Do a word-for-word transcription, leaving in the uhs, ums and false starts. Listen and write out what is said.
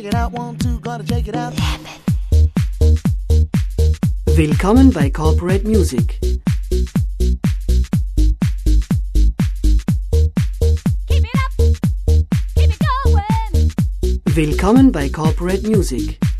check it out, one, two, gotta check it out. Willkommen bei Corporate Music. Keep it up, keep it going. Willkommen bei Corporate Music.